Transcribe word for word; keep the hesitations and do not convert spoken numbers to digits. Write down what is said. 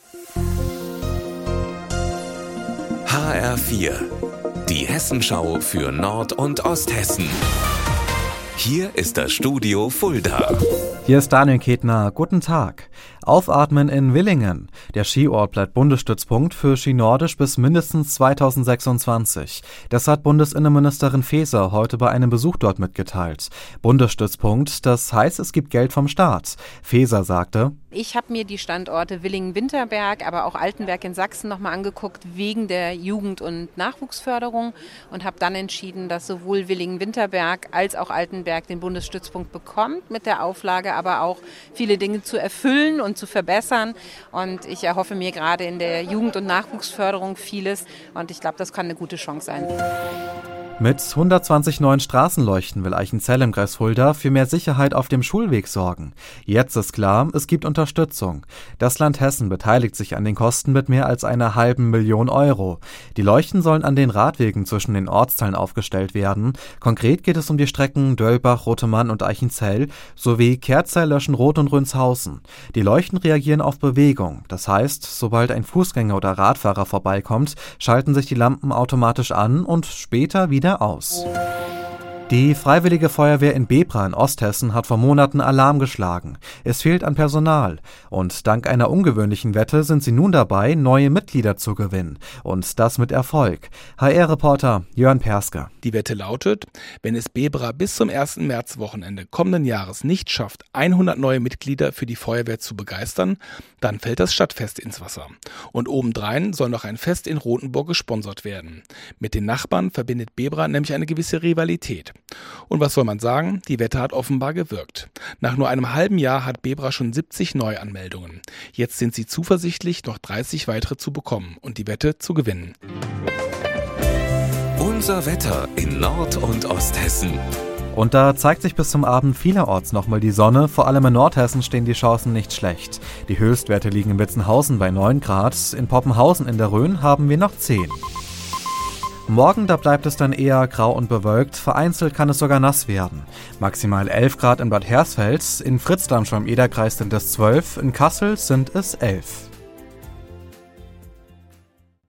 H R vier, die Hessenschau für Nord- und Osthessen. Hier ist das Studio Fulda. Hier ist Daniel Ketner. Guten Tag. Aufatmen in Willingen. Der Skiort bleibt Bundesstützpunkt für Ski Nordisch bis mindestens zweitausendsechsundzwanzig. Das hat Bundesinnenministerin Faeser heute bei einem Besuch dort mitgeteilt. Bundesstützpunkt, das heißt, es gibt Geld vom Staat. Faeser sagte: Ich habe mir die Standorte Willingen-Winterberg, aber auch Altenberg in Sachsen nochmal angeguckt wegen der Jugend- und Nachwuchsförderung und habe dann entschieden, dass sowohl Willingen-Winterberg als auch Altenberg den Bundesstützpunkt bekommt, mit der Auflage aber auch viele Dinge zu erfüllen und zu verbessern. Und ich erhoffe mir gerade in der Jugend- und Nachwuchsförderung vieles und ich glaube, das kann eine gute Chance sein. Mit hundertzwanzig neuen Straßenleuchten will Eichenzell im Kreis Fulda für mehr Sicherheit auf dem Schulweg sorgen. Jetzt ist klar, es gibt Unterstützung. Das Land Hessen beteiligt sich an den Kosten mit mehr als einer halben Million Euro. Die Leuchten sollen an den Radwegen zwischen den Ortsteilen aufgestellt werden. Konkret geht es um die Strecken Dölbach, Rotemann und Eichenzell sowie Kerzell, Löschenroth und Rünshausen. Die Leuchten reagieren auf Bewegung. Das heißt, sobald ein Fußgänger oder Radfahrer vorbeikommt, schalten sich die Lampen automatisch an und später wieder aus. Die Freiwillige Feuerwehr in Bebra in Osthessen hat vor Monaten Alarm geschlagen. Es fehlt an Personal. Und dank einer ungewöhnlichen Wette sind sie nun dabei, neue Mitglieder zu gewinnen. Und das mit Erfolg. H R-Reporter Jörn Perske. Die Wette lautet: Wenn es Bebra bis zum ersten Märzwochenende kommenden Jahres nicht schafft, hundert neue Mitglieder für die Feuerwehr zu begeistern, dann fällt das Stadtfest ins Wasser. Und obendrein soll noch ein Fest in Rothenburg gesponsert werden. Mit den Nachbarn verbindet Bebra nämlich eine gewisse Rivalität. Und was soll man sagen? Die Wette hat offenbar gewirkt. Nach nur einem halben Jahr hat Bebra schon siebzig Neuanmeldungen. Jetzt sind sie zuversichtlich, noch dreißig weitere zu bekommen und die Wette zu gewinnen. Unser Wetter in Nord- und Osthessen. Und da zeigt sich bis zum Abend vielerorts nochmal die Sonne. Vor allem in Nordhessen stehen die Chancen nicht schlecht. Die Höchstwerte liegen in Witzenhausen bei neun Grad. In Poppenhausen in der Rhön haben wir noch zehn. Morgen, da bleibt es dann eher grau und bewölkt. Vereinzelt kann es sogar nass werden. Maximal elf Grad in Bad Hersfeld. In Fritzdam schon im Ederkreis sind es zwölf. In Kassel sind es elf.